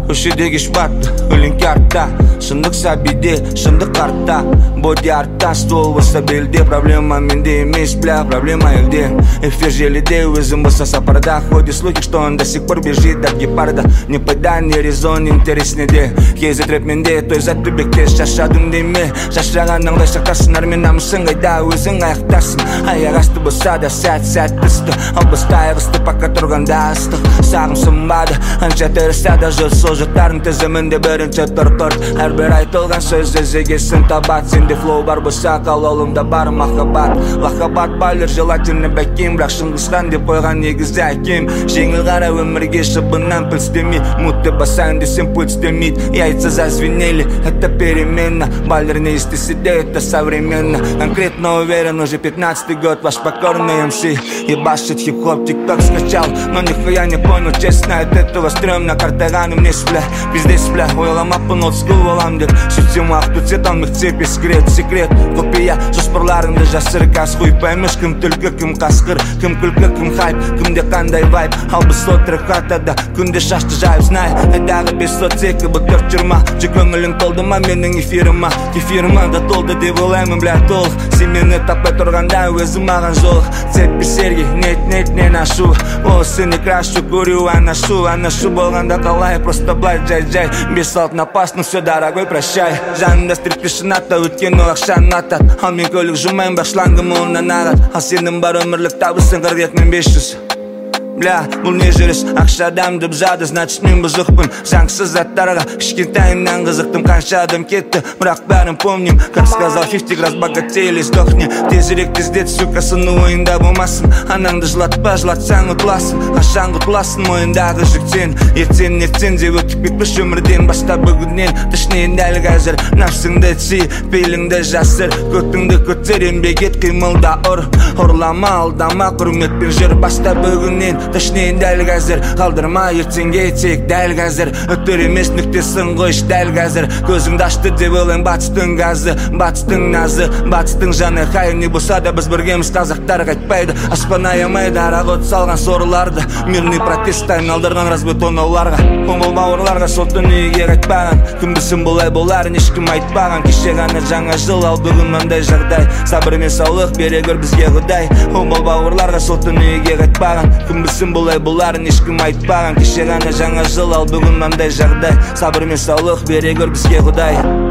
Köşede geç battı, ölün kartta. Şındık sabide, şındık kartta. Body artta, stol olsa belde. Проблема менде емес, бля, проблема elde. Эфир желіде, өзім болса сапарда. Ходит слухи, что он до сих пор бежит от гепарда. Ни пайда, ни резон, интерес неде. Кезі трэп менде, той зат түбекте. Шашадың деме, шашырағаныңдай шақтасынар. Мен намысың қайда, өзің аяқтасың. Аяқ асты болса да сәт түсті. Ал бастай ағысты, пока тұрғанда астық. Сағым сынбады, анша тірісі да жыл. Сол жұрттардың тізімінде бірінші тұрқыр. Әрбір айтылған сөз өзегесін табат. Сенде флоу бар болса, қалауымда бар махаббат. Лахаббат байлар желательно бәкем. Бірақ шыңғысқан деп қойған негізі әкем. Жеңіл қара өмірге шыбынан піл істемей. Мутты басаң десем путь істемейді. Яйца зазвенели, это перемена. Байлар не істесе де, это современно. Конкретно уверен, уже 15-й год ваш покорный МС. Ебашит хип-хоп, тик-ток скачал. Но нихуя не понял, честно, от этого стрёмно. Картаганым не спля, пиздец спля. Ойламаппын олдскул болам деп. Сөйтсем уақыт өтсе тонмық цепи секрет. Копия жоспарларыңды жасыр. Каз хуй поймеш, кім түлкі, кім қасқыр. Кім күлкі, кім хайп, кімде қандай вайп. Ал біз отырып хатада, күнде шашты жайып знай. Айдағы 502 бұл 420. Же көңілің толды ма менің эфиріма. Кефиріма да толды деп ойлаймын, бля, толық. Сен мені таппай тұрғанда өзім маған жолық. Цепи серги, нет, нашу. О, сені крашу, курю, анашу болғанда қалай, просто блай, жай. 5-6 напас, ну все, дорогой, прощай. Жанымда стрип-тишина та өткен ол ақшаны атат. Ал мен көлік жұмайын, бірақ шлангым онан ағат. Ал сенің бар өмірлік табысың 42.500. Бля, бұл не жүріс, ақша адамды бұзады, значит мен бұзықпын. Заңсыз заттарға, кішкентайымнан қызықтым. Қанша адам кетті, бірақ бәрін помним. Как сказал 50, разбогатели, сдохни. Тезірек тездет, сука, сыны ойында болмасын. Анаңды жылатпа, жылатсаң ұтыласын. Қашан құтыласын мойындағы жүктен. Ертең деп өтіп кетпіш өмірден. Баста бүгіннен, тішнейін дәл қазір. Нәпсіңді си, пейліңді жасыр. Көтіңді көтер, еңбек ет, қимылда ұр. Ұрлама, алдама, құрметпен жүр. Баста бүгіннен, тішнейін дәл қазір. Қалдырма, ертеңге тек дәл қазір. Өттір емес нүктесін қойш дәл қазір. Көзіңді ашты деп ойлайын батыстың газы. Батыстың назы, батыстың жаны. Қайыр не болса да біз біргеміз, қазақтар қайтпайды. Аспан аямайды, арақ от салған сорларды. Мирный протест айналдырған разбетонауларға. Қоңыл бауырларға сол түніге қайтпаған. Кім білсін бұлай боларын ешкім айтпаған. Кеше ғана жаңа жыл, ал бүгін мындай жағдай. Сабыр мен саулық бере көр бізге Құдай. Қоңыл бауырларға сол түніге қайтпаған. Кім білсін бұлай боларын ешкім айтпаған. Кеше ғана жаңа жыл, ал бүгін мындай жағдай. Сабыр мен саулық бере көр бізге Құдай.